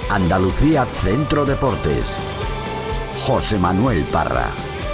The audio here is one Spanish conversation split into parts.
Andalucía Centro Deportes. José Manuel Parra.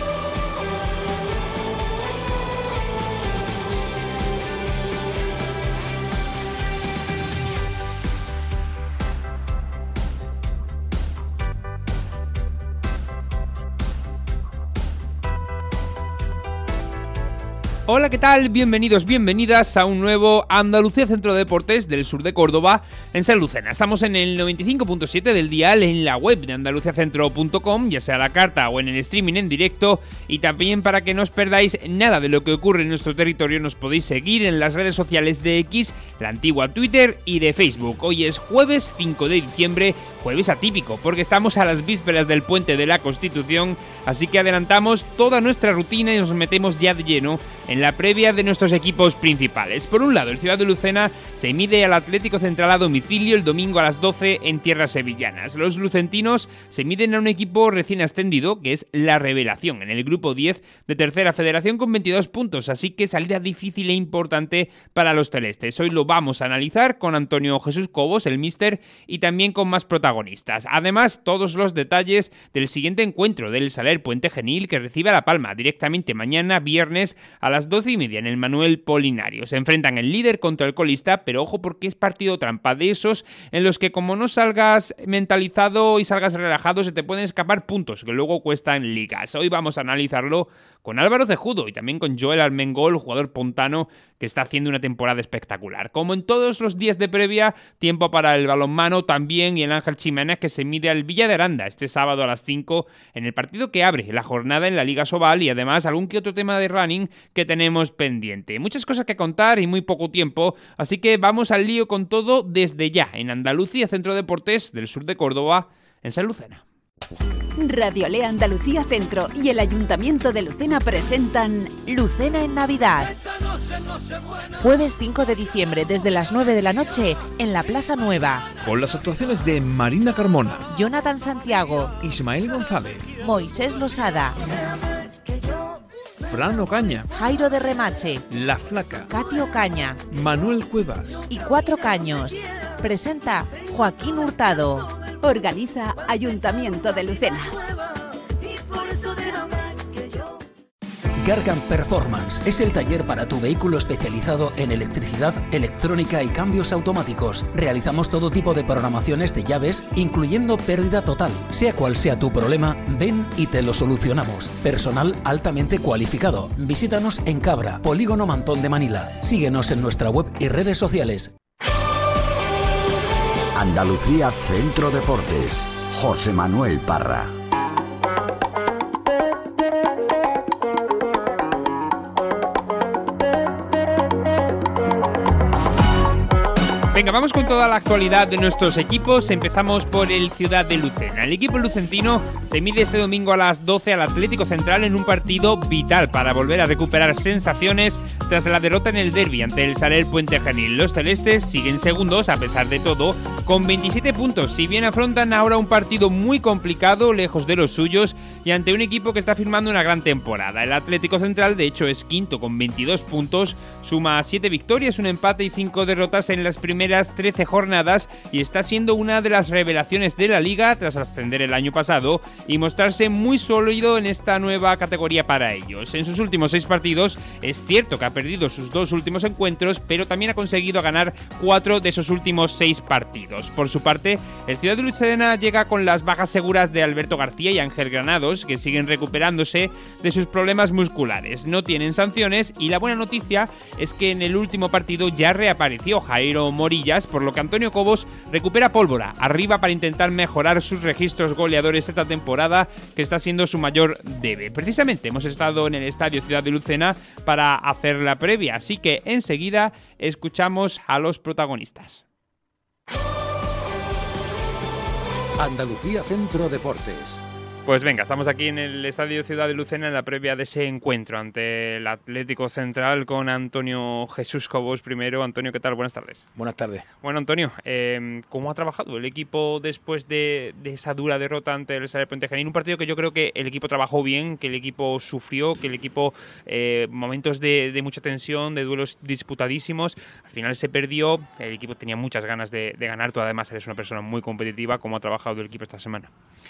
Hola, ¿qué tal? Bienvenidos, bienvenidas a un nuevo Andalucía Centro de Deportes del sur de Córdoba, en San Lucena. Estamos en el 95.7 del dial, en la web de andaluciacentro.com, ya sea a la carta o en el streaming en directo, y también para que no os perdáis nada de lo que ocurre en nuestro territorio nos podéis seguir en las redes sociales de X, la antigua Twitter y de Facebook. Hoy es jueves 5 de diciembre, jueves atípico, porque estamos a las vísperas del Puente de la Constitución, así que adelantamos toda nuestra rutina y nos metemos ya de lleno en la previa de nuestros equipos principales. Por un lado, el Ciudad de Lucena se mide al Atlético Central a domicilio el domingo a las 12 en tierras sevillanas. Los lucentinos se miden a un equipo recién ascendido, que es La Revelación, en el grupo 10 de Tercera Federación con 22 puntos, así que salida difícil e importante para los celestes. Hoy lo vamos a analizar con Antonio Jesús Cobos, el míster, y también con más protagonistas. Además, todos los detalles del siguiente encuentro del Saler Puente Genil, que recibe a La Palma directamente mañana viernes a las 12:30 en el Manuel Polinario. Se enfrentan el líder contra el colista, pero ojo porque es partido trampa, de esos en los que como no salgas mentalizado y salgas relajado se te pueden escapar puntos que luego cuestan ligas. Hoy vamos a analizarlo con Álvaro Cejudo y también con Joel Armengol, jugador pontano que está haciendo una temporada espectacular. Como en todos los días de previa, tiempo para el balonmano también y el Ángel Chiménez, que se mide al Villa de Aranda este sábado a las 5 en el partido que abre la jornada en la Liga Sobal, y además algún que otro tema de running que tenemos pendiente. Muchas cosas que contar y muy poco tiempo, así que vamos al lío con todo desde ya en Andalucía Centro Deportes del sur de Córdoba, en San Lucena. Radio Lea Andalucía Centro y el Ayuntamiento de Lucena presentan Lucena en Navidad. Jueves 5 de diciembre desde las 9 de la noche en la Plaza Nueva. Con las actuaciones de Marina Carmona, Jonathan Santiago, Ismael González, Moisés Losada, Fran Ocaña, Jairo de Remache, La Flaca, Cati Ocaña Manuel Cuevas y Cuatro Caños. Presenta Joaquín Hurtado. Organiza Ayuntamiento de Lucena. Gargan Performance es el taller para tu vehículo especializado en electricidad, electrónica y cambios automáticos. Realizamos todo tipo de programaciones de llaves, incluyendo pérdida total. Sea cual sea tu problema, ven y te lo solucionamos. Personal altamente cualificado. Visítanos en Cabra, Polígono Mantón de Manila. Síguenos en nuestra web y redes sociales. Andalucía Centro Deportes. José Manuel Parra. Venga, vamos con toda la actualidad de nuestros equipos. Empezamos por el Ciudad de Lucena. El equipo lucentino se mide este domingo a las 12 al Atlético Central en un partido vital para volver a recuperar sensaciones tras la derrota en el derbi ante el Saler Puente Genil. Los celestes siguen segundos a pesar de todo con 27 puntos, si bien afrontan ahora un partido muy complicado lejos de los suyos y ante un equipo que está firmando una gran temporada. El Atlético Central de hecho es quinto con 22 puntos, suma 7 victorias, un empate y 5 derrotas en las primeras 13 jornadas y está siendo una de las revelaciones de la liga tras ascender el año pasado y mostrarse muy sólido en esta nueva categoría para ellos. En sus últimos 6 partidos es cierto que ha perdido sus 2 últimos encuentros, pero también ha conseguido ganar 4 de esos últimos 6 partidos. Por su parte, el Ciudad de Lucena llega con las bajas seguras de Alberto García y Ángel Granados, que siguen recuperándose de sus problemas musculares. No tienen sanciones y la buena noticia es que en el último partido ya reapareció Jairo Morillas, por lo que Antonio Cobos recupera pólvora arriba para intentar mejorar sus registros goleadores esta temporada, que está siendo su mayor debe. Precisamente hemos estado en el Estadio Ciudad de Lucena para hacer la previa, así que enseguida escuchamos a los protagonistas. Andalucía Centro Deportes. Pues venga, estamos aquí en el Estadio Ciudad de Lucena en la previa de ese encuentro ante el Atlético Central con Antonio Jesús Cobos primero. Antonio, ¿qué tal? Buenas tardes. Buenas tardes. Bueno, Antonio, ¿cómo ha trabajado el equipo después de esa dura derrota ante el Sale Puente Genil? Un partido que yo creo que el equipo trabajó bien, que el equipo sufrió, que el equipo, momentos de mucha tensión, de duelos disputadísimos, al final se perdió, el equipo tenía muchas ganas de ganar. Tú además eres una persona muy competitiva. ¿Cómo ha trabajado el equipo esta semana?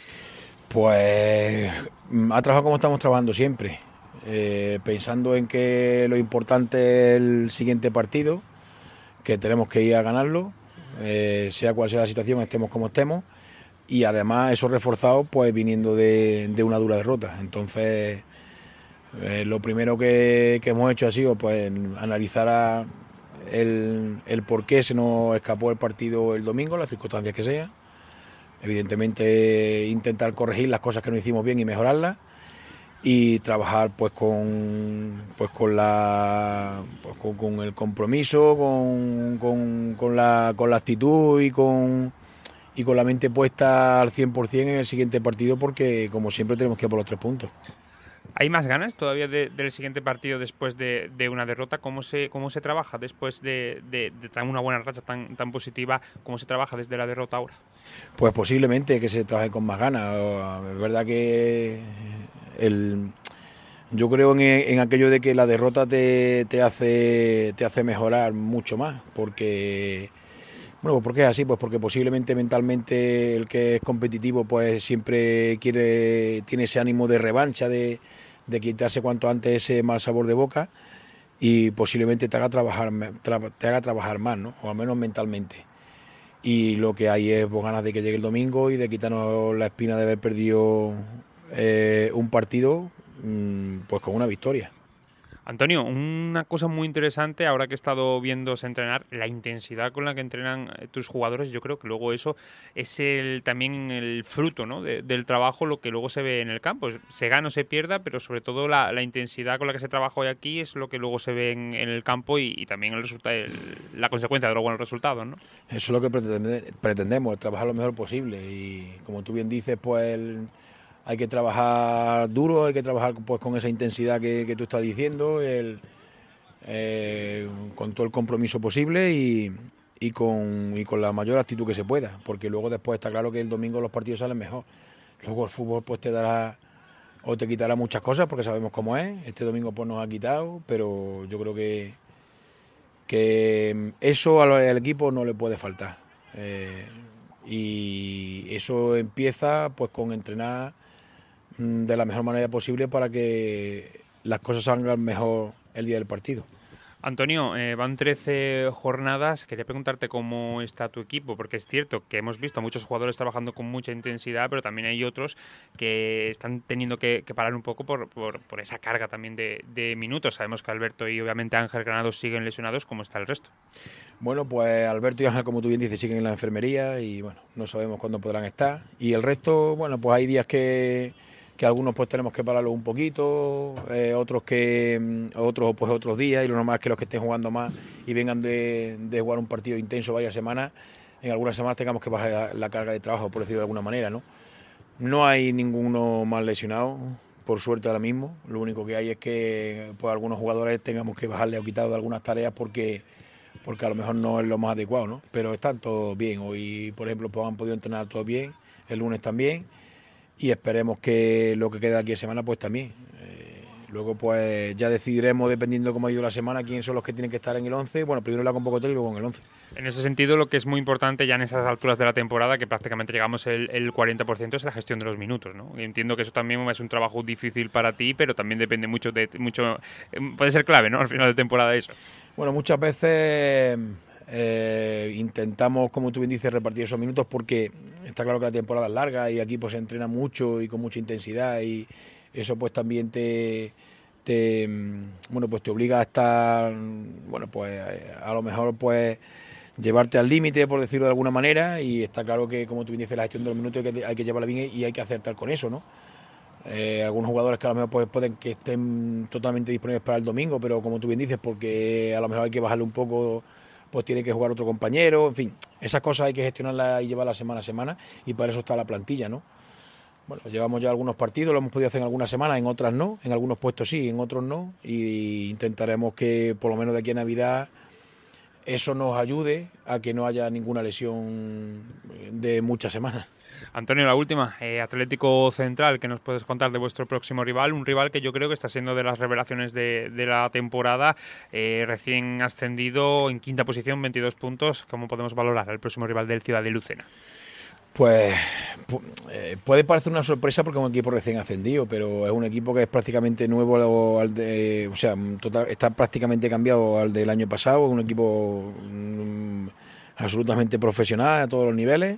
Pues ha trabajado como estamos trabajando siempre, pensando en que lo importante es el siguiente partido, que tenemos que ir a ganarlo, sea cual sea la situación, estemos como estemos, y además eso reforzado pues viniendo de una dura derrota. Entonces lo primero que hemos hecho ha sido pues analizar el por qué se nos escapó el partido el domingo, las circunstancias que sea. Evidentemente intentar corregir las cosas que no hicimos bien y mejorarlas, y trabajar pues con el compromiso, con la actitud y con la mente puesta al 100% en el siguiente partido, porque como siempre tenemos que ir por los 3 puntos. ¿Hay más ganas todavía del siguiente partido después de una derrota? ¿Cómo se trabaja después de tan una buena racha tan positiva? ¿Cómo se trabaja desde la derrota ahora? Pues posiblemente que se trabaje con más ganas. Es verdad que yo creo en aquello de que la derrota te hace mejorar mucho más, porque ¿por qué es así? Pues porque posiblemente mentalmente el que es competitivo pues siempre tiene ese ánimo de revancha, de quitarse cuanto antes ese mal sabor de boca, y posiblemente te haga trabajar más, ¿no? O al menos mentalmente. Y lo que hay es ganas de que llegue el domingo y de quitarnos la espina de haber perdido un partido pues con una victoria. Antonio, una cosa muy interesante ahora que he estado viéndose entrenar, la intensidad con la que entrenan tus jugadores. Yo creo que luego eso es también el fruto, ¿no?, del trabajo, lo que luego se ve en el campo. Se gana o se pierda, pero sobre todo la intensidad con la que se trabaja hoy aquí es lo que luego se ve en el campo, y también el resultado, la consecuencia de los buenos resultados, ¿no? Eso es lo que pretendemos, trabajar lo mejor posible, y como tú bien dices, pues hay que trabajar duro, hay que trabajar pues con esa intensidad que tú estás diciendo, con todo el compromiso posible y con la mayor actitud que se pueda, porque luego después está claro que el domingo los partidos salen mejor. Luego el fútbol pues te dará o te quitará muchas cosas, porque sabemos cómo es. Este domingo pues nos ha quitado, pero yo creo que eso al equipo no le puede faltar. Y eso empieza pues con entrenar de la mejor manera posible para que las cosas salgan mejor el día del partido. Antonio, van 13 jornadas. Quería preguntarte cómo está tu equipo, porque es cierto que hemos visto a muchos jugadores trabajando con mucha intensidad, pero también hay otros que están teniendo que parar un poco por esa carga también de minutos. Sabemos que Alberto y obviamente Ángel Granados siguen lesionados. ¿Cómo está el resto? Bueno, pues Alberto y Ángel, como tú bien dices, siguen en la enfermería y bueno, no sabemos cuándo podrán estar. Y el resto, bueno, pues hay días que algunos pues tenemos que pararlos un poquito, otros pues otros días, y lo normal es que los que estén jugando más y vengan de jugar un partido intenso varias semanas, en algunas semanas tengamos que bajar la carga de trabajo, por decirlo de alguna manera, ¿no? No hay ninguno más lesionado, por suerte ahora mismo. Lo único que hay es que pues algunos jugadores tengamos que bajarle o quitar de algunas tareas porque a lo mejor no es lo más adecuado, ¿no? Pero están todos bien. Hoy, por ejemplo, pues han podido entrenar todos bien, el lunes también, y esperemos que lo que queda aquí de semana pues también. Luego pues ya decidiremos, dependiendo cómo ha ido la semana, quiénes son los que tienen que estar en el 11. Bueno, primero la convocatoria y luego en el 11. En ese sentido, lo que es muy importante ya en esas alturas de la temporada, que prácticamente llegamos el 40%, es la gestión de los minutos, ¿no? Y entiendo que eso también es un trabajo difícil para ti, pero también depende mucho puede ser clave, ¿no?, al final de temporada eso. Bueno, muchas veces intentamos, como tú bien dices, repartir esos minutos, porque está claro que la temporada es larga y aquí pues se entrena mucho y con mucha intensidad, y eso pues también te obliga a estar, bueno, pues a lo mejor pues llevarte al límite, por decirlo de alguna manera, y está claro que, como tú bien dices, la gestión de los minutos hay que llevarla bien y hay que acertar con eso, ¿no? Algunos jugadores que a lo mejor pues, pueden que estén totalmente disponibles para el domingo, pero como tú bien dices, porque a lo mejor hay que bajarle un poco, pues tiene que jugar otro compañero, en fin, esas cosas hay que gestionarlas y llevarlas semana a semana, y para eso está la plantilla, ¿no? bueno, llevamos ya algunos partidos, lo hemos podido hacer en algunas semanas, en otras no, en algunos puestos sí, en otros no, y intentaremos que por lo menos de aquí a Navidad eso nos ayude a que no haya ninguna lesión de muchas semanas. Antonio, la última, Atlético Central, ¿qué nos puedes contar de vuestro próximo rival? Un rival que yo creo que está siendo de las revelaciones de la temporada, recién ascendido en quinta posición, 22 puntos. ¿Cómo podemos valorar al próximo rival del Ciudad de Lucena? Pues puede parecer una sorpresa porque es un equipo recién ascendido, pero es un equipo que es prácticamente nuevo, está prácticamente cambiado al del año pasado. Es un equipo absolutamente profesional a todos los niveles,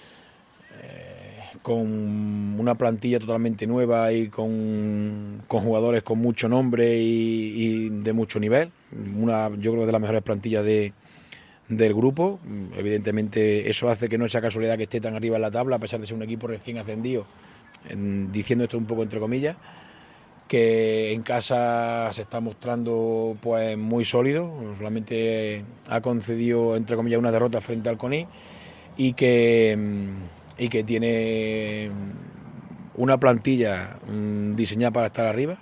con una plantilla totalmente nueva y con jugadores con mucho nombre y de mucho nivel. Yo creo que de las mejores plantillas del grupo. Evidentemente eso hace que no sea casualidad que esté tan arriba en la tabla, a pesar de ser un equipo recién ascendido, diciendo esto un poco entre comillas, que en casa se está mostrando pues muy sólido. Solamente ha concedido entre comillas una derrota frente al CONI y que tiene una plantilla diseñada para estar arriba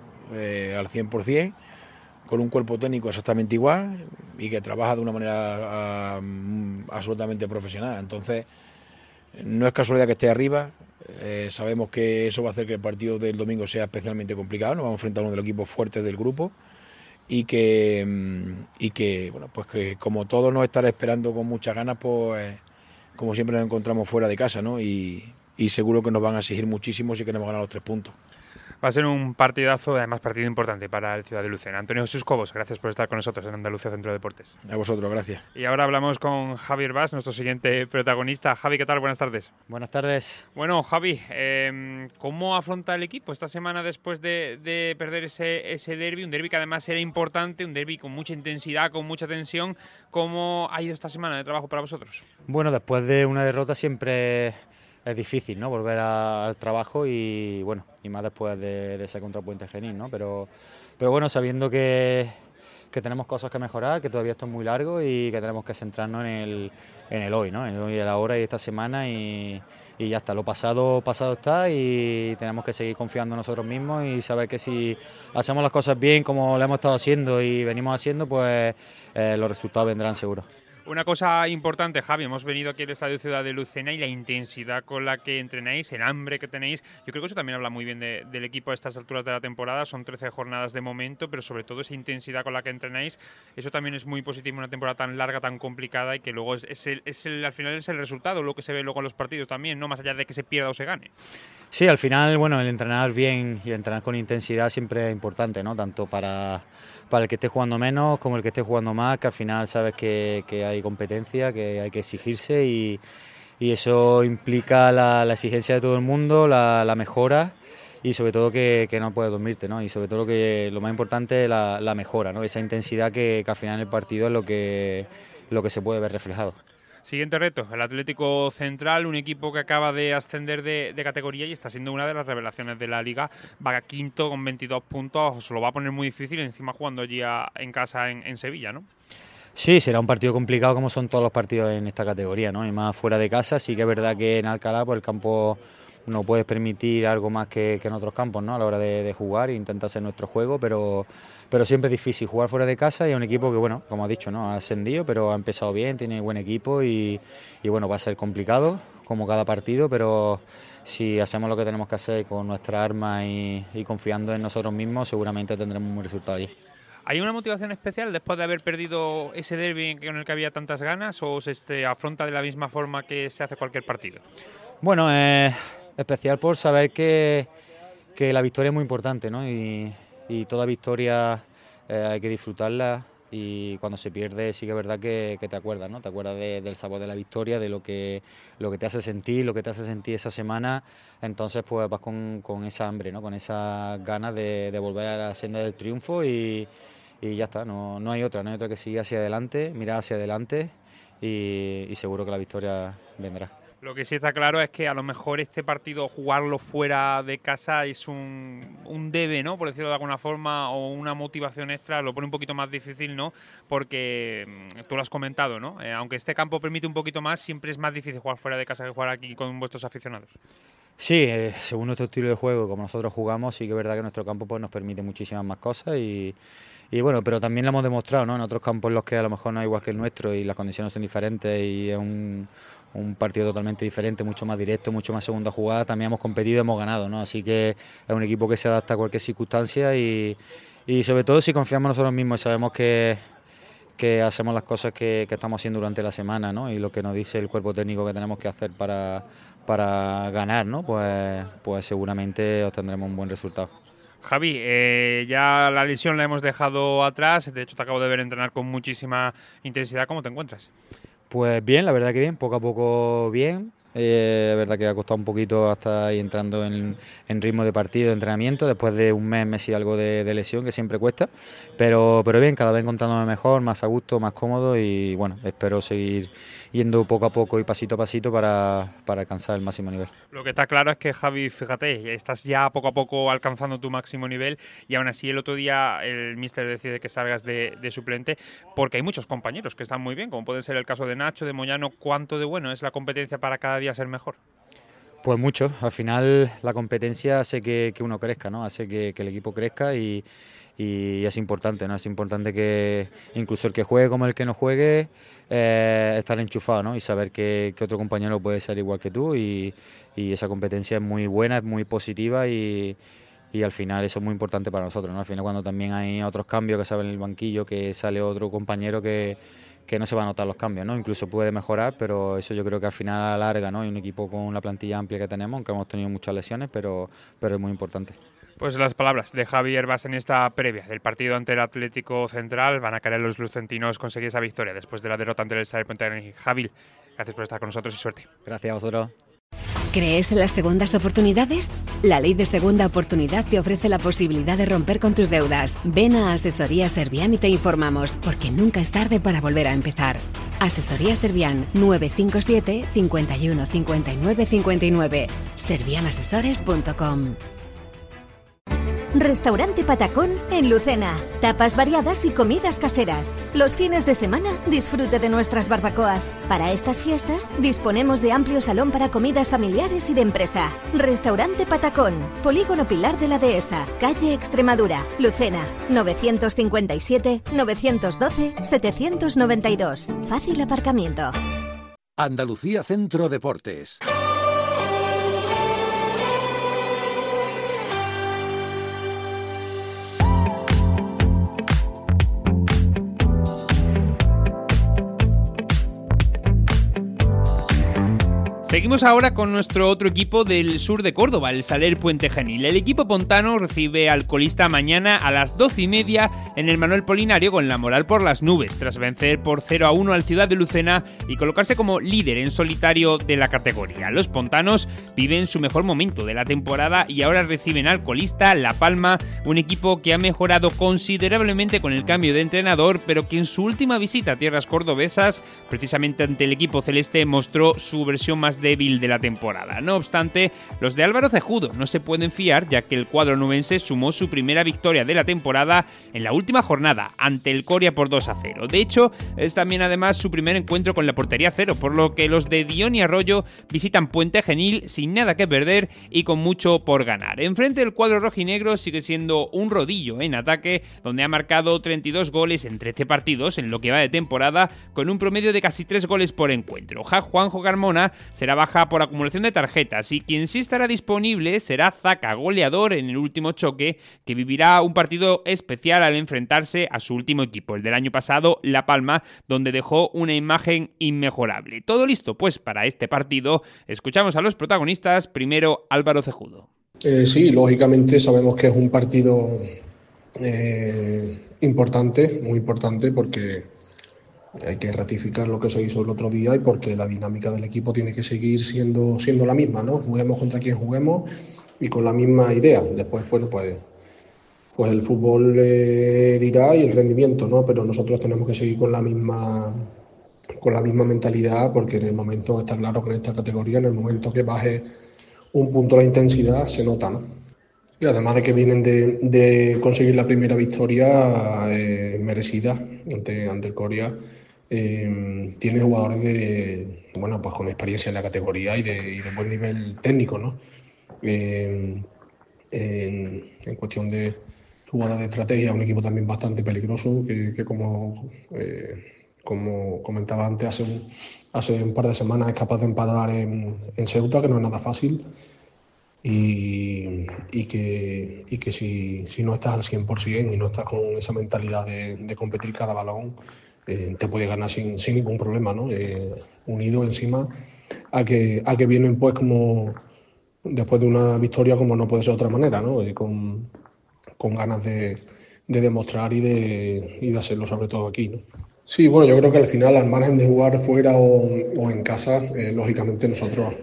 al 100%, con un cuerpo técnico exactamente igual y que trabaja de una manera absolutamente profesional. Entonces, no es casualidad que esté arriba. Sabemos que eso va a hacer que el partido del domingo sea especialmente complicado. Nos vamos a enfrentar a uno de los equipos fuertes del grupo y que bueno, pues que como todos nos estará esperando con muchas ganas, pues como siempre nos encontramos fuera de casa, ¿no? Y seguro que nos van a exigir muchísimo si queremos ganar los 3 puntos. Va a ser un partidazo, además partido importante para el Ciudad de Lucena. Antonio Jesús Cobos, gracias por estar con nosotros en Andalucía Centro de Deportes. A vosotros, gracias. Y ahora hablamos con Javier Bas, nuestro siguiente protagonista. Javi, ¿qué tal? Buenas tardes. Buenas tardes. Bueno, Javi, ¿cómo afronta el equipo esta semana después de perder ese derbi? Un derbi que además era importante, un derbi con mucha intensidad, con mucha tensión. ¿Cómo ha ido esta semana de trabajo para vosotros? Bueno, después de una derrota siempre es difícil, ¿no?, volver al trabajo y bueno, y más después de ese contra Puente Genil, ¿no? Pero bueno, sabiendo que tenemos cosas que mejorar, que todavía esto es muy largo y que tenemos que centrarnos en el hoy, ¿no? En el hoy, el ahora y esta semana y ya está. Lo pasado está y tenemos que seguir confiando en nosotros mismos y saber que si hacemos las cosas bien como lo hemos estado haciendo y venimos haciendo, pues los resultados vendrán seguro. Una cosa importante, Javi, hemos venido aquí al Estadio Ciudad de Lucena y la intensidad con la que entrenáis, el hambre que tenéis, yo creo que eso también habla muy bien del equipo a estas alturas de la temporada. Son 13 jornadas de momento, pero sobre todo esa intensidad con la que entrenáis, eso también es muy positivo en una temporada tan larga, tan complicada y que luego al final es el resultado, lo que se ve luego en los partidos también, no más allá de que se pierda o se gane. Sí, al final, bueno, el entrenar bien y entrenar con intensidad siempre es importante, ¿no? Tanto para el que esté jugando menos como el que esté jugando más, que al final sabes que hay competencia, que hay que exigirse y eso implica la exigencia de todo el mundo, la mejora y sobre todo que no puedes dormirte, ¿no? Y sobre todo lo más importante es la mejora, ¿no? Esa intensidad que al final en el partido es lo que se puede ver reflejado. Siguiente reto, el Atlético Central, un equipo que acaba de ascender de categoría y está siendo una de las revelaciones de la Liga. Va quinto con 22 puntos, se lo va a poner muy difícil, encima jugando allí en casa en Sevilla, ¿no? Sí, será un partido complicado como son todos los partidos en esta categoría, ¿no? Y más fuera de casa. Sí que es verdad que en Alcalá pues el campo no puedes permitir algo más que en otros campos, ¿no? A la hora de jugar e intentar hacer nuestro juego, pero siempre es difícil jugar fuera de casa y es un equipo que, bueno, como has dicho, ¿no?, ha ascendido, pero ha empezado bien, tiene buen equipo y bueno, va a ser complicado como cada partido, pero si hacemos lo que tenemos que hacer con nuestra arma y confiando en nosotros mismos, seguramente tendremos un buen resultado allí. ¿Hay una motivación especial después de haber perdido ese derbi con el que había tantas ganas o se afronta de la misma forma que se hace cualquier partido? Bueno, especial por saber que la victoria es muy importante, ¿no? Y toda victoria hay que disfrutarla y cuando se pierde sí que es verdad que te acuerdas, ¿no? Te acuerdas del sabor de la victoria, de lo que te hace sentir, esa semana. Entonces pues vas con esa hambre, ¿no?, con esas ganas de volver a la senda del triunfo y ya está, no hay otra que seguir hacia adelante, mirar hacia adelante y seguro que la victoria vendrá. Lo que sí está claro es que a lo mejor este partido, jugarlo fuera de casa, es un debe, ¿no? Por decirlo de alguna forma, o una motivación extra, lo pone un poquito más difícil, ¿no? Porque tú lo has comentado, ¿no? Aunque este campo permite un poquito más, siempre es más difícil jugar fuera de casa que jugar aquí con vuestros aficionados. Sí, según nuestro estilo de juego, como nosotros jugamos, sí que es verdad que nuestro campo pues nos permite muchísimas más cosas y bueno, pero también lo hemos demostrado, ¿no? En otros campos en los que a lo mejor no es igual que el nuestro y las condiciones son diferentes y es un partido totalmente diferente, mucho más directo, mucho más segunda jugada, también hemos competido y hemos ganado, ¿no? Así que es un equipo que se adapta a cualquier circunstancia y sobre todo si confiamos en nosotros mismos y sabemos que hacemos las cosas que estamos haciendo durante la semana, ¿no? Y lo que nos dice el cuerpo técnico que tenemos que hacer para ganar, ¿no? Pues seguramente obtendremos un buen resultado. Javi, ya la lesión la hemos dejado atrás, de hecho te acabo de ver entrenar con muchísima intensidad, ¿cómo te encuentras? Pues bien, la verdad que bien, poco a poco bien. La verdad que ha costado un poquito hasta ir entrando en ritmo de partido, de entrenamiento, después de un mes y algo de lesión, que siempre cuesta, pero bien, cada vez encontrándome mejor, más a gusto, más cómodo y bueno, espero seguir yendo poco a poco y pasito a pasito para alcanzar el máximo nivel. Lo que está claro es que, Javi, fíjate, estás ya poco a poco alcanzando tu máximo nivel y aún así el otro día el míster decide que salgas de suplente porque hay muchos compañeros que están muy bien, como puede ser el caso de Nacho, de Moyano. ¿Cuánto de bueno es la competencia para cada día ser mejor? Pues mucho, al final la competencia hace que uno crezca, ¿no? Hace que el equipo crezca y es importante, ¿no? Es importante que incluso el que juegue como el que no juegue, estar enchufado, ¿no? Y saber que otro compañero puede ser igual que tú y esa competencia es muy buena, es muy positiva y al final eso es muy importante para nosotros, ¿no? Al final cuando también hay otros cambios que salen en el banquillo, que sale otro compañero que no se va a notar los cambios, ¿no? Incluso puede mejorar, pero eso yo creo que al final a la larga, ¿no? Hay un equipo con una plantilla amplia que tenemos, aunque hemos tenido muchas lesiones, pero es muy importante. Pues las palabras de Javi Herbas en esta previa del partido ante el Atlético Central. Van a querer los lucentinos conseguir esa victoria después de la derrota ante el Saler Puente Genil. Javi, gracias por estar con nosotros y suerte. Gracias a vosotros. ¿Crees en las segundas oportunidades? La ley de segunda oportunidad te ofrece la posibilidad de romper con tus deudas. Ven a Asesoría Servian y te informamos, porque nunca es tarde para volver a empezar. Asesoría Servian 957 51 59 59. servianasesores.com. Restaurante Patacón en Lucena. Tapas variadas y comidas caseras. Los fines de semana disfrute de nuestras barbacoas. Para estas fiestas disponemos de amplio salón para comidas familiares y de empresa. Restaurante Patacón, Polígono Pilar de la Dehesa, calle Extremadura, Lucena, 957 912 792. Fácil aparcamiento. Andalucía Centro Deportes. Seguimos ahora con nuestro otro equipo del sur de Córdoba, el Saler Puente Genil. El equipo pontano recibe al colista mañana a las 12:30 en el Manuel Polinario con la moral por las nubes, tras vencer por 0-1 al Ciudad de Lucena y colocarse como líder en solitario de la categoría. Los pontanos viven su mejor momento de la temporada y ahora reciben al colista La Palma, un equipo que ha mejorado considerablemente con el cambio de entrenador, pero que en su última visita a tierras cordobesas, precisamente ante el equipo celeste, mostró su versión más débil de la temporada. No obstante, los de Álvaro Cejudo no se pueden fiar, ya que el cuadro nubense sumó su primera victoria de la temporada en la última jornada ante el Coria por 2-0. De hecho, es también además su primer encuentro con la portería cero, por lo que los de Dion y Arroyo visitan Puente Genil sin nada que perder y con mucho por ganar. Enfrente del cuadro rojinegro sigue siendo un rodillo en ataque, donde ha marcado 32 goles en 13 partidos en lo que va de temporada, con un promedio de casi 3 goles por encuentro. Juanjo Carmona será baja por acumulación de tarjetas y quien sí estará disponible será Zaca, goleador en el último choque, que vivirá un partido especial al enfrentarse a su último equipo, el del año pasado, La Palma, donde dejó una imagen inmejorable. Todo listo pues para este partido. Escuchamos a los protagonistas, primero Álvaro Cejudo. Sí, lógicamente sabemos que es un partido importante, muy importante, porque hay que ratificar lo que se hizo el otro día y porque la dinámica del equipo tiene que seguir siendo la misma, ¿no? Juguemos contra quien juguemos y con la misma idea. Después, bueno, pues el fútbol dirá y el rendimiento, ¿no? Pero nosotros tenemos que seguir con la misma con la misma mentalidad, porque en el momento, está claro que en esta categoría, en el momento que baje un punto la intensidad, se nota, ¿no? Y además de que vienen de conseguir la primera victoria merecida ante el Coria, tiene jugadores pues con experiencia en la categoría y de buen nivel técnico, ¿no? En cuestión de jugadas de estrategia, un equipo también bastante peligroso que como comentaba antes, hace un par de semanas es capaz de empatar en Ceuta, que no es nada fácil, y que si no estás al 100% y no estás con esa mentalidad de competir cada balón, te puede ganar sin ningún problema, ¿no? Unido encima a que vienen pues como después de una victoria, como no puede ser de otra manera, ¿no? Con ganas de demostrar y de hacerlo sobre todo aquí, ¿no? Sí, bueno, yo creo que al final, al margen de jugar fuera o en casa, lógicamente nosotros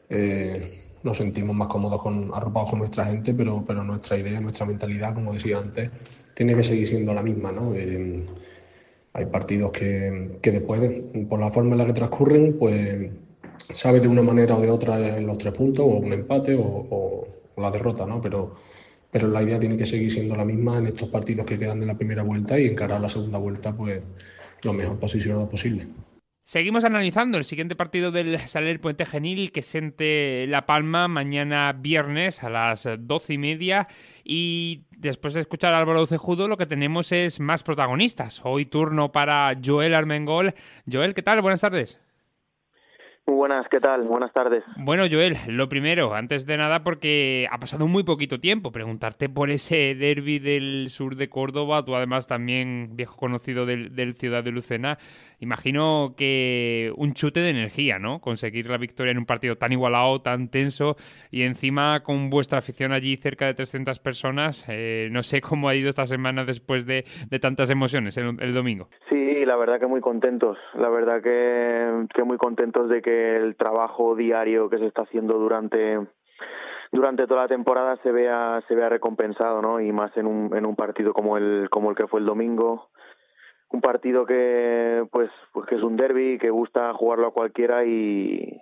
nos sentimos más cómodos arropados con nuestra gente, pero nuestra idea, nuestra mentalidad, como decía antes, tiene que seguir siendo la misma, ¿no? Hay partidos que después, por la forma en la que transcurren, pues sabes de una manera o de otra en los 3 puntos, o un empate o la derrota, ¿no? Pero la idea tiene que seguir siendo la misma en estos partidos que quedan de la primera vuelta y encarar la segunda vuelta pues lo mejor posicionado posible. Seguimos analizando el siguiente partido del Saler Puente Genil, que siente La Palma mañana viernes a las 12:30, y después de escuchar a Álvaro Cejudo lo que tenemos es más protagonistas. Hoy turno para Joel Armengol. Joel, ¿qué tal? Buenas tardes. Muy buenas, ¿qué tal? Buenas tardes. Bueno, Joel, lo primero, antes de nada, porque ha pasado muy poquito tiempo, preguntarte por ese derbi del sur de Córdoba, tú además también viejo conocido del Ciudad de Lucena. Imagino que un chute de energía, ¿no? Conseguir la victoria en un partido tan igualado, tan tenso, y encima con vuestra afición allí cerca de 300 personas. No sé cómo ha ido esta semana después de tantas emociones el domingo. Sí, la verdad que muy contentos. La verdad que muy contentos de que el trabajo diario que se está haciendo durante toda la temporada se vea recompensado, ¿no? Y más en un partido como el que fue el domingo. Un partido que pues que es un derbi, que gusta jugarlo a cualquiera y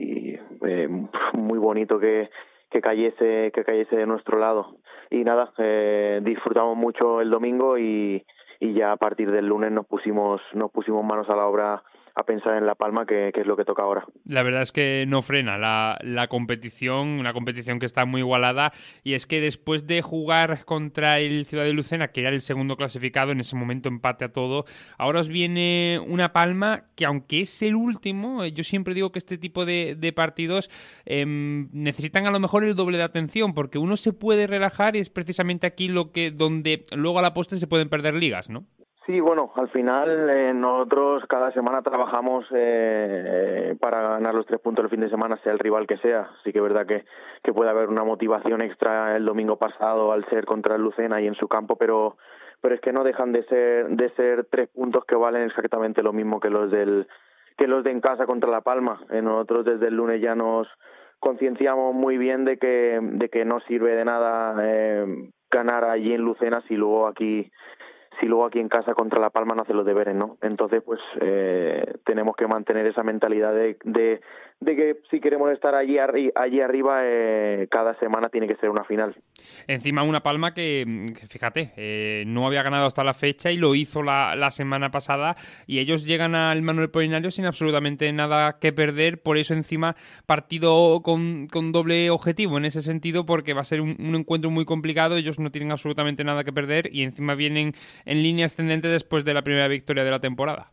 muy bonito que cayese de nuestro lado. Y nada, disfrutamos mucho el domingo y ya a partir del lunes nos pusimos manos a la obra a pensar en La Palma, que es lo que toca ahora. La verdad es que no frena la competición, una competición que está muy igualada, y es que después de jugar contra el Ciudad de Lucena, que era el segundo clasificado, en ese momento empate a todo, ahora os viene una Palma que, aunque es el último, yo siempre digo que este tipo de partidos necesitan a lo mejor el doble de atención, porque uno se puede relajar y es precisamente aquí donde luego a la postre se pueden perder ligas, ¿no? Sí, bueno, al final nosotros cada semana trabajamos para ganar los 3 puntos el fin de semana, sea el rival que sea. Sí que es verdad que puede haber una motivación extra el domingo pasado al ser contra el Lucena y en su campo, pero es que no dejan de ser 3 puntos que valen exactamente lo mismo que los de en casa contra La Palma. Nosotros desde el lunes ya nos concienciamos muy bien de que no sirve de nada ganar allí en Lucena si luego aquí en casa contra La Palma no hace los deberes, ¿no? Entonces, pues tenemos que mantener esa mentalidad de que si queremos estar allí arriba, cada semana tiene que ser una final. Encima una Palma que fíjate, no había ganado hasta la fecha y lo hizo la semana pasada, y ellos llegan al Manuel Polinario sin absolutamente nada que perder. Por eso encima partido con doble objetivo en ese sentido, porque va a ser un encuentro muy complicado. Ellos no tienen absolutamente nada que perder y encima vienen en línea ascendente después de la primera victoria de la temporada.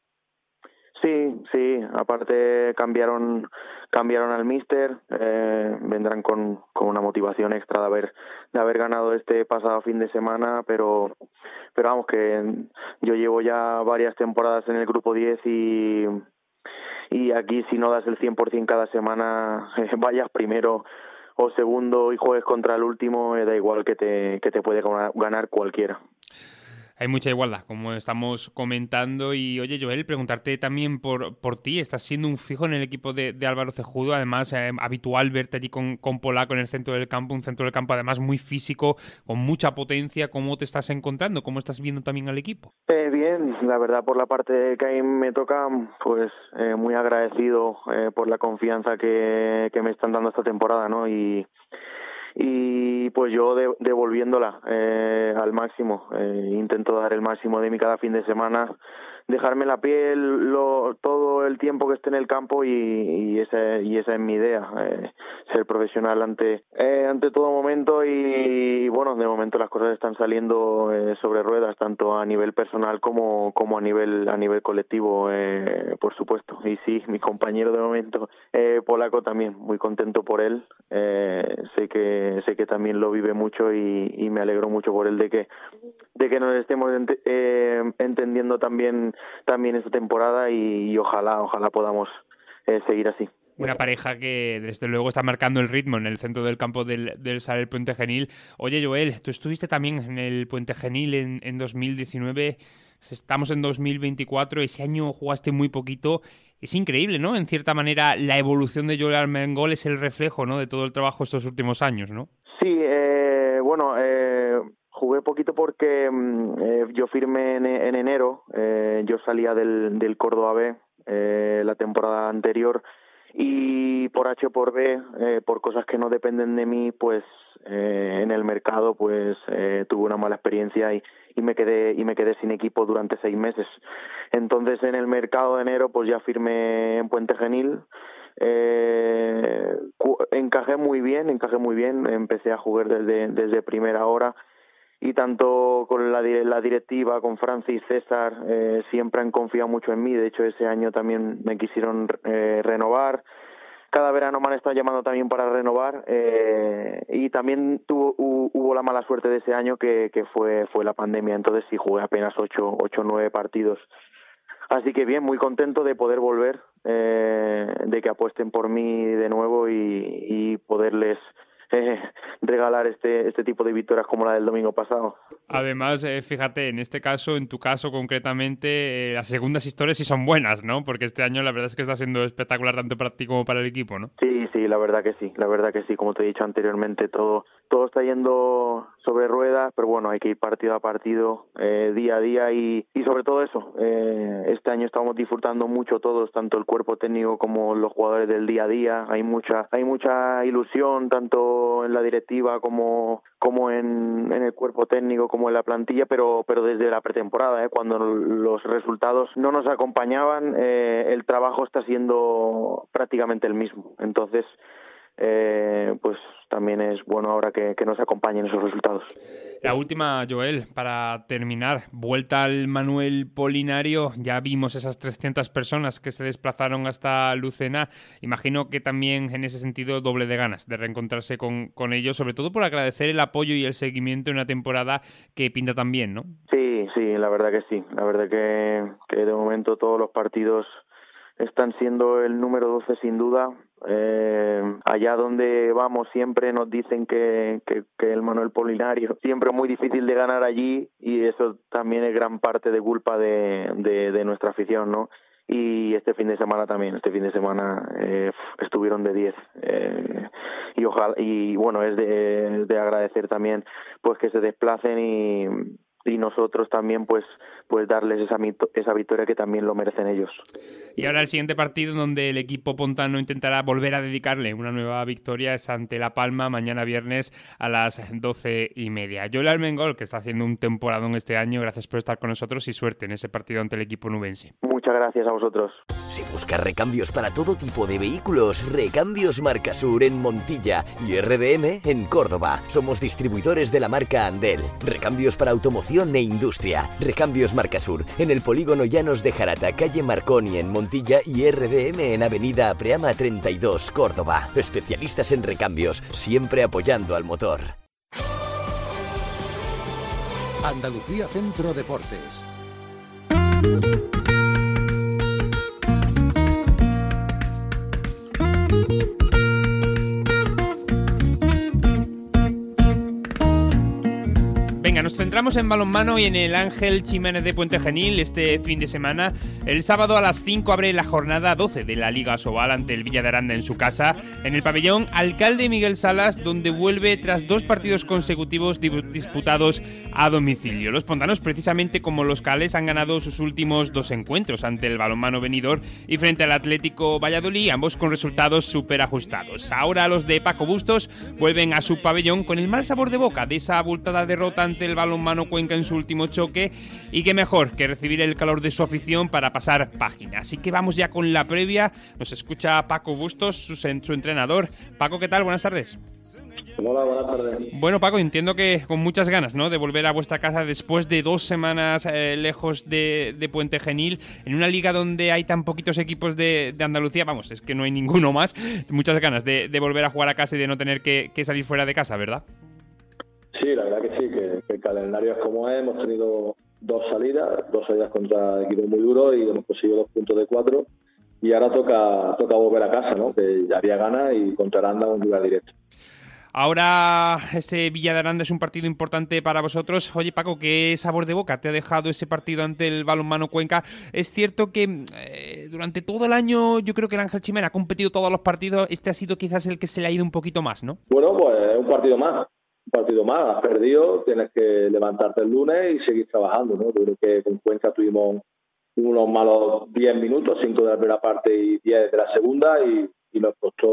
Sí, aparte cambiaron al míster, vendrán con una motivación extra de haber ganado este pasado fin de semana, pero vamos, que yo llevo ya varias temporadas en el grupo 10 y aquí si no das el 100% cada semana, vayas primero o segundo y juegues contra el último, da igual que te puede ganar cualquiera. Hay mucha igualdad, como estamos comentando. Y oye, Joel, preguntarte también por ti. Estás siendo un fijo en el equipo de Álvaro Cejudo. Además, habitual verte allí con Polaco en el centro del campo. Un centro del campo además muy físico, con mucha potencia. ¿Cómo te estás encontrando? ¿Cómo estás viendo también al equipo? Bien, la verdad, por la parte que ahí me toca, pues muy agradecido por la confianza que me están dando esta temporada, ¿no? Y pues yo devolviéndola al máximo. Intento dar el máximo de mí cada fin de semana, dejarme la piel todo el tiempo que esté en el campo y esa es mi idea, ser profesional ante todo momento y bueno, de momento las cosas están saliendo sobre ruedas, tanto a nivel personal como a nivel colectivo, por supuesto. Y sí, mi compañero de momento, Polaco, también muy contento por él. Sé que también lo vive mucho y me alegro mucho por él de que nos estemos entendiendo también esta temporada y ojalá podamos seguir así. Una pareja que desde luego está marcando el ritmo en el centro del campo del Saler Puente Genil. Oye, Joel, tú estuviste también en el Puente Genil en 2019, estamos en 2024, ese año jugaste muy poquito. Es increíble, ¿no? En cierta manera, la evolución de Joel Armengol es el reflejo, ¿no?, de todo el trabajo estos últimos años, ¿no? Sí, jugué poquito porque yo firmé en enero, yo salía del Córdoba B la temporada anterior y por H o por B, por cosas que no dependen de mí, pues en el mercado pues tuve una mala experiencia y me quedé sin equipo durante 6 meses. Entonces en el mercado de enero pues ya firmé en Puente Genil. Encajé muy bien, empecé a jugar desde primera hora y tanto con la directiva, con Francis, César, siempre han confiado mucho en mí. De hecho ese año también me quisieron renovar. Cada verano me han estado llamando también para renovar y también hubo la mala suerte de ese año que fue la pandemia. Entonces sí jugué apenas 8 o 9 partidos. Así que bien, muy contento de poder volver, de que apuesten por mí de nuevo y poderles regalar este tipo de victorias como la del domingo pasado. Además, fíjate, en este caso, en tu caso concretamente, las segundas historias sí son buenas, ¿no? Porque este año la verdad es que está siendo espectacular tanto para ti como para el equipo, ¿no? Sí, la verdad que sí, como te he dicho anteriormente, todo está yendo sobre ruedas, pero bueno, hay que ir partido a partido, día a día y sobre todo eso, este año estamos disfrutando mucho todos, tanto el cuerpo técnico como los jugadores del día a día, hay mucha ilusión, tanto en la directiva como en el cuerpo técnico, como en la plantilla, pero desde la pretemporada, cuando los resultados no nos acompañaban, el trabajo está siendo prácticamente el mismo. Entonces, pues también es bueno ahora que nos acompañen esos resultados. La última, Joel, para terminar, vuelta al Manuel Polinario. Ya vimos esas 300 personas que se desplazaron hasta Lucena. Imagino que también en ese sentido doble de ganas de reencontrarse con ellos, sobre todo por agradecer el apoyo y el seguimiento en una temporada que pinta tan bien, ¿no? Sí, la verdad que sí. La verdad que de momento todos los partidos están siendo el número 12 sin duda. Allá donde vamos siempre nos dicen que el Manuel Polinario siempre es muy difícil de ganar allí y eso también es gran parte de culpa de nuestra afición, ¿no? Y este fin de semana estuvieron de 10 y ojalá, y bueno, es de agradecer también pues que se desplacen y nosotros también pues darles esa victoria que también lo merecen ellos. Y ahora el siguiente partido donde el equipo pontano intentará volver a dedicarle una nueva victoria es ante La Palma mañana viernes a las 12:30. Joel Armengol, que está haciendo un temporadón este año, gracias por estar con nosotros y suerte en ese partido ante el equipo nubense. Muchas gracias a vosotros. Si buscas recambios para todo tipo de vehículos, Recambios Marcasur en Montilla y RDM en Córdoba. Somos distribuidores de la marca Andel. Recambios para automoción e industria. Recambios Marcasur en el polígono Llanos de Jarata, calle Marconi en Montilla y RDM en avenida Apreama 32, Córdoba. Especialistas en recambios, siempre apoyando al motor. Andalucía Centro Deportes. Venga, nos centramos Empezamos en balonmano y en el Ángel Jiménez de Puente Genil este fin de semana. El sábado a las 5 abre la jornada 12 de la Liga Asobal ante el Villa de Aranda en su casa, en el pabellón Alcalde Miguel Salas, donde vuelve tras 2 partidos consecutivos disputados a domicilio. Los pontanos, precisamente como los cales, han ganado sus últimos 2 encuentros ante el balonmano Benidorm y frente al Atlético Valladolid, ambos con resultados súper ajustados. Ahora los de Paco Bustos vuelven a su pabellón con el mal sabor de boca de esa abultada derrota ante el balonmano Cuenca en su último choque, y qué mejor que recibir el calor de su afición para pasar página. Así que vamos ya con la previa. Nos escucha Paco Bustos, su entrenador. Paco, ¿qué tal? Buenas tardes. Hola, buenas tardes. Bueno, Paco, entiendo que con muchas ganas, ¿no?, de volver a vuestra casa después de 2 semanas lejos de Puente Genil, en una liga donde hay tan poquitos equipos de Andalucía. Vamos, es que no hay ninguno más. Muchas ganas de volver a jugar a casa y de no tener que salir fuera de casa, ¿verdad? Sí, la verdad que sí, que el calendario es como es. Hemos tenido 2 salidas contra equipos muy duros y hemos conseguido 2 puntos de 4. Y ahora toca volver a casa, ¿no? Que ya había ganas, y contra Aranda un lugar directo. Ahora ese Villa de Aranda es un partido importante para vosotros. Oye, Paco, ¿qué sabor de boca te ha dejado ese partido ante el balonmano Cuenca? Es cierto que durante todo el año yo creo que el Ángel Jiménez ha competido todos los partidos. Este ha sido quizás el que se le ha ido un poquito más, ¿no? Bueno, pues es un partido más. Has perdido, tienes que levantarte el lunes y seguir trabajando, ¿no? Yo creo que con Cuenca tuvimos unos malos 10 minutos, 5 de la primera parte y 10 de la segunda, y nos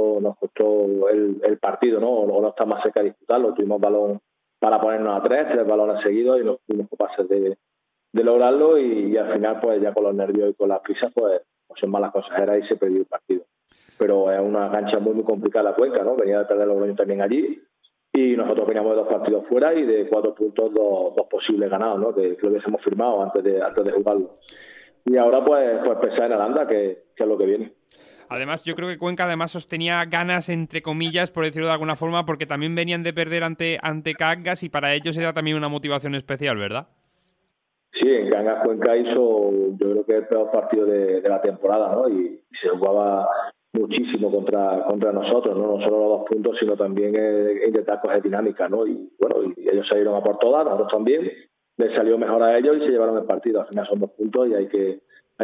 costó el partido, ¿no? O no está más cerca de disputarlo. Tuvimos balón para ponernos a 3 balones seguidos y no fuimos capaces de lograrlo, y al final, pues ya con los nervios y con las prisas, pues son malas consejeras y se perdió el partido. Pero es una cancha muy, muy complicada la Cuenca, ¿no? Venía de perder los Logroño también allí, y nosotros veníamos de 2 partidos fuera y de 4 puntos, 2 posibles ganados, ¿no? Que lo hubiésemos firmado antes de jugarlo. Y ahora pues pensar en Aranda, que es lo que viene. Además, yo creo que Cuenca os tenía ganas, entre comillas, por decirlo de alguna forma, porque también venían de perder ante Cangas, y para ellos era también una motivación especial, ¿verdad? Sí, en Cangas Cuenca hizo, yo creo que el peor partido de la temporada, ¿no? Y se jugaba muchísimo contra nosotros, ¿no? No solo los 2 puntos, sino también intentar coger dinámica, ¿no? Y bueno, y ellos salieron a por todas, nosotros también. Les salió mejor a ellos y se llevaron el partido. Al final son 2 puntos y hay que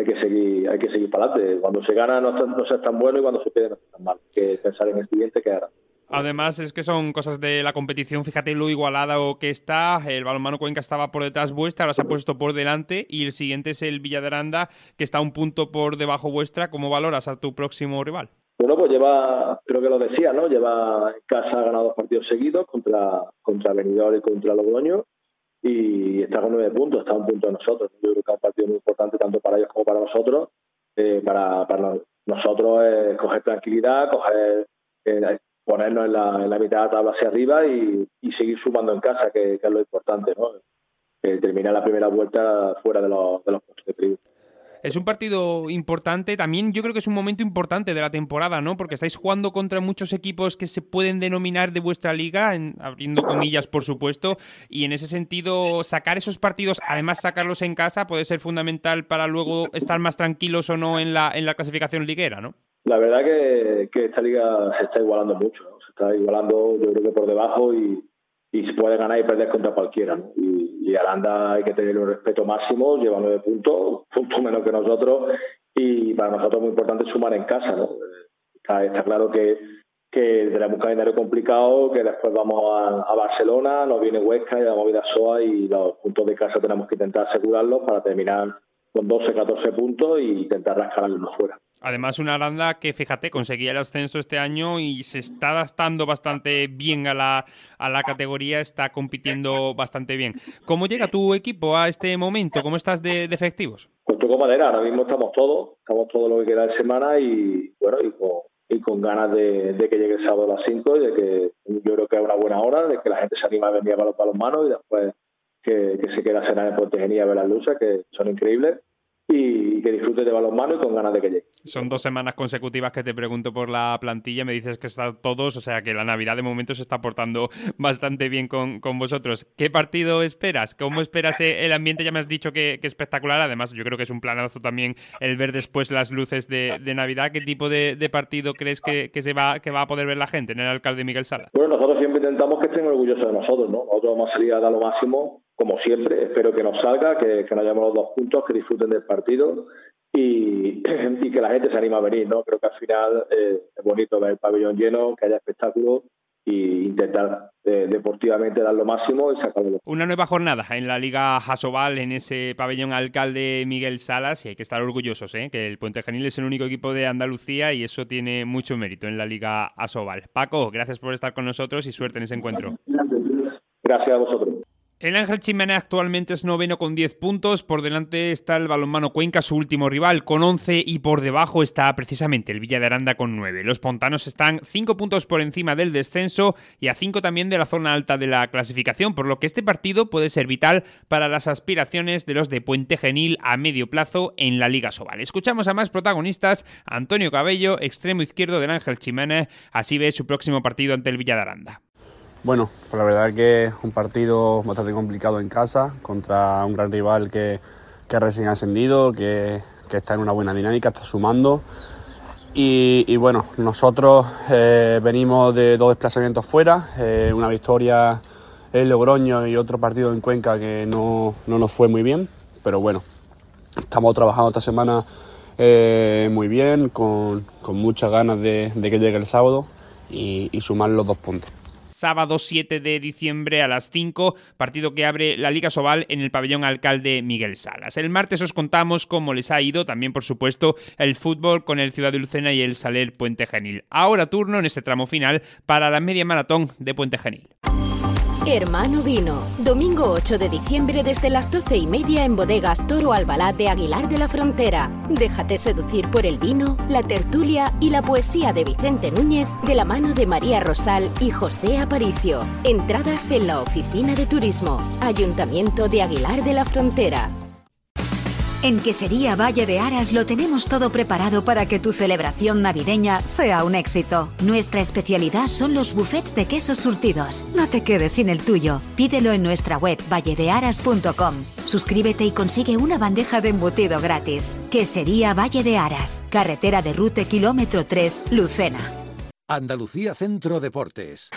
seguir para adelante. Cuando se gana no es tan bueno, y cuando se pierde no es tan mal. Hay que pensar en el siguiente que hará. Además, es que son cosas de la competición. Fíjate lo igualado que está. El balonmano Cuenca estaba por detrás vuestra, ahora se ha puesto por delante, y el siguiente es el Villa de Aranda, que está 1 punto por debajo vuestra. ¿Cómo valoras a tu próximo rival? Bueno, pues creo que lo decía, ¿no? Lleva en casa, ha ganado 2 partidos seguidos contra Benidorm y contra Logroño, y está con 9 puntos, está a 1 punto de nosotros. Yo creo que es un partido muy importante tanto para ellos como para nosotros. Para nosotros es coger tranquilidad, ponernos en la mitad de la tabla hacia arriba y seguir sumando en casa, que es lo importante, ¿no? Terminar la primera vuelta fuera de los puestos de primer. Es un partido importante, también yo creo que es un momento importante de la temporada, ¿no? Porque estáis jugando contra muchos equipos que se pueden denominar de vuestra liga, abriendo comillas, por supuesto, y en ese sentido sacar esos partidos, además sacarlos en casa, puede ser fundamental para luego estar más tranquilos o no en la clasificación liguera, ¿no? La verdad que esta liga se está igualando mucho, ¿no? Se está igualando, yo creo que por debajo, y se puede ganar y perder contra cualquiera, ¿no? Y Aranda hay que tener un respeto máximo, lleva 9 puntos, punto menos que nosotros, y para nosotros es muy importante sumar en casa, ¿no? Está claro que tenemos un calendario complicado, que después vamos a Barcelona, nos viene Huesca y vamos a Vidasoa, y los puntos de casa tenemos que intentar asegurarlos para terminar con 12, 14 puntos e intentar rascar algunos fuera. Además, una Aranda que, fíjate, conseguía el ascenso este año y se está adaptando bastante bien a la categoría, está compitiendo bastante bien. ¿Cómo llega tu equipo a este momento? ¿Cómo estás de efectivos? Pues toco madera, ahora mismo estamos todos lo que queda de semana, y bueno, y con ganas de que llegue el sábado a las 5, y de que yo creo que es una buena hora, de que la gente se anima a venir a los balonmanos, y después que se queda a cenar en Puente Genil a ver las luces, que son increíbles, y que disfrutes de balonmano y con ganas de que llegue. Son 2 semanas consecutivas que te pregunto por la plantilla, me dices que están todos, o sea que la Navidad de momento se está portando bastante bien con vosotros. ¿Qué partido esperas? ¿Cómo esperas el ambiente? Ya me has dicho que espectacular, además yo creo que es un planazo también el ver después las luces de Navidad. ¿Qué tipo de partido crees que va a poder ver la gente en el Alcalde Miguel Salas? Bueno, nosotros siempre intentamos que estén orgullosos de nosotros, ¿no? Nosotros vamos a salir a dar lo máximo como siempre, espero que nos salga, que nos llevemos los 2 puntos, que disfruten del partido y que la gente se anime a venir, ¿no? Creo que al final es bonito ver el pabellón lleno, que haya espectáculo y intentar deportivamente dar lo máximo y sacarlo. Una nueva jornada en la Liga Asobal, en ese pabellón Alcalde Miguel Salas, y hay que estar orgullosos, que el Puente Genil es el único equipo de Andalucía y eso tiene mucho mérito en la Liga Asobal. Paco, gracias por estar con nosotros y suerte en ese encuentro. Gracias a vosotros. El Ángel Chimena actualmente es noveno con 10 puntos, por delante está el Balonmano Cuenca, su último rival, con 11, y por debajo está precisamente el Villa de Aranda con 9. Los pontanos están 5 puntos por encima del descenso y a 5 también de la zona alta de la clasificación, por lo que este partido puede ser vital para las aspiraciones de los de Puente Genil a medio plazo en la Liga Asobal. Escuchamos a más protagonistas. Antonio Cabello, extremo izquierdo del Ángel Chimena, así ve su próximo partido ante el Villa de Aranda. Bueno, pues la verdad que es un partido bastante complicado en casa contra un gran rival que recién ha ascendido, que está en una buena dinámica, está sumando. Y bueno, nosotros venimos de 2 desplazamientos fuera, una victoria en Logroño y otro partido en Cuenca que no nos fue muy bien, pero bueno, estamos trabajando esta semana muy bien, con muchas ganas de que llegue el sábado y sumar los 2 puntos. Sábado 7 de diciembre a las 5, partido que abre la Liga Asobal en el pabellón Alcalde Miguel Salas. El martes os contamos cómo les ha ido, también por supuesto el fútbol con el Ciudad de Lucena y el Saler Puente Genil. Ahora turno en este tramo final para la media maratón de Puente Genil. Hermano Vino, domingo 8 de diciembre desde las 12:30 en Bodegas Toro Albalá de Aguilar de la Frontera. Déjate seducir por el vino, la tertulia y la poesía de Vicente Núñez de la mano de María Rosal y José Aparicio. Entradas en la Oficina de Turismo, Ayuntamiento de Aguilar de la Frontera. En Quesería Valle de Aras lo tenemos todo preparado para que tu celebración navideña sea un éxito. Nuestra especialidad son los buffets de quesos surtidos. No te quedes sin el tuyo. Pídelo en nuestra web valledearas.com. Suscríbete y consigue una bandeja de embutido gratis. Quesería Valle de Aras, carretera de Rute, kilómetro 3, Lucena. Andalucía Centro Deportes.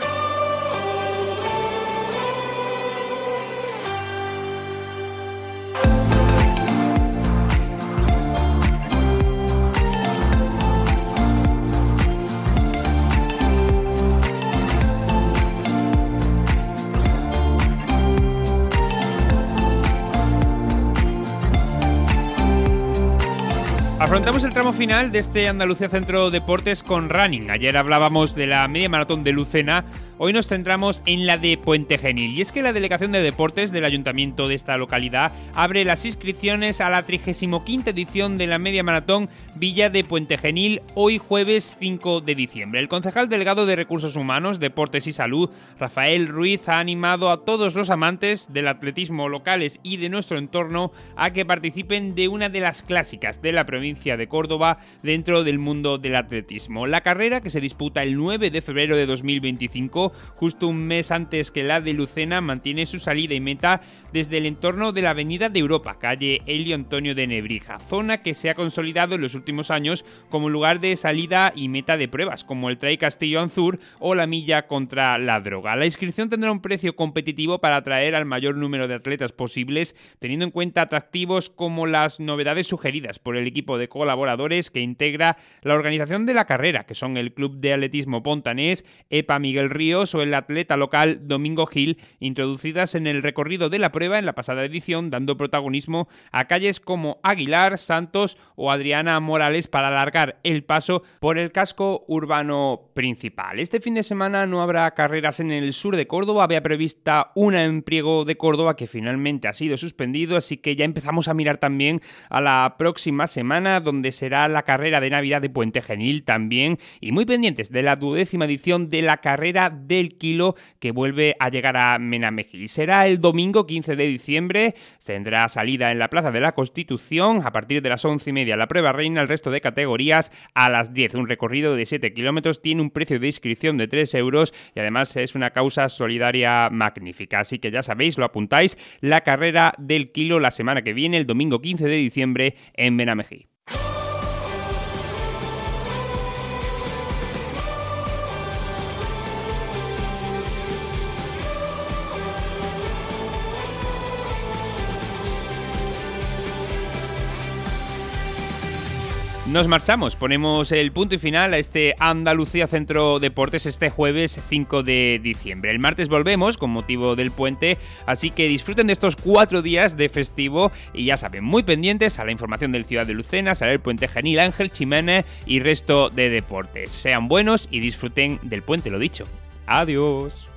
Afrontamos el tramo final de este Andalucía Centro Deportes con running. Ayer hablábamos de la media maratón de Lucena. Hoy nos centramos en la de Puente Genil. Y es que la Delegación de Deportes del Ayuntamiento de esta localidad abre las inscripciones a la 35ª edición de la media maratón Villa de Puente Genil, hoy jueves 5 de diciembre. El concejal delegado de Recursos Humanos, Deportes y Salud, Rafael Ruiz, ha animado a todos los amantes del atletismo locales y de nuestro entorno a que participen de una de las clásicas de la provincia de Córdoba dentro del mundo del atletismo. La carrera, que se disputa el 9 de febrero de 2025, justo un mes antes que la de Lucena, mantiene su salida y meta desde el entorno de la Avenida de Europa, calle Elio Antonio de Nebrija, zona que se ha consolidado en los últimos años como lugar de salida y meta de pruebas, como el Trail Castillo Anzur o la milla contra la droga. La inscripción tendrá un precio competitivo para atraer al mayor número de atletas posibles, teniendo en cuenta atractivos como las novedades sugeridas por el equipo de colaboradores que integra la organización de la carrera, que son el Club de Atletismo Pontanés, EPA Miguel Ríos o el atleta local Domingo Gil, introducidas en el recorrido de la prueba en la pasada edición, dando protagonismo a calles como Aguilar, Santos o Adriana Morales para alargar el paso por el casco urbano principal. Este fin de semana no habrá carreras en el sur de Córdoba, había prevista una en Priego de Córdoba que finalmente ha sido suspendido, así que ya empezamos a mirar también a la próxima semana, donde será la carrera de Navidad de Puente Genil también, y muy pendientes de la 12ª edición de la carrera del kilo que vuelve a llegar a Menamejil. Será el domingo 15 de diciembre, tendrá salida en la Plaza de la Constitución a partir de las 11:30 la prueba reina, el resto de categorías a las 10. Un recorrido de 7 kilómetros, tiene un precio de inscripción de 3 euros y además es una causa solidaria magnífica, así que ya sabéis, lo apuntáis, la carrera del kilo la semana que viene, el domingo 15 de diciembre en Benamejí. Nos marchamos, ponemos el punto y final a este Andalucía Centro Deportes este jueves 5 de diciembre. El martes volvemos con motivo del puente, así que disfruten de estos 4 días de festivo y ya saben, muy pendientes a la información del Ciudad de Lucena, Saler Puente Genil, Ángel Ximénez y resto de deportes. Sean buenos y disfruten del puente, lo dicho. Adiós.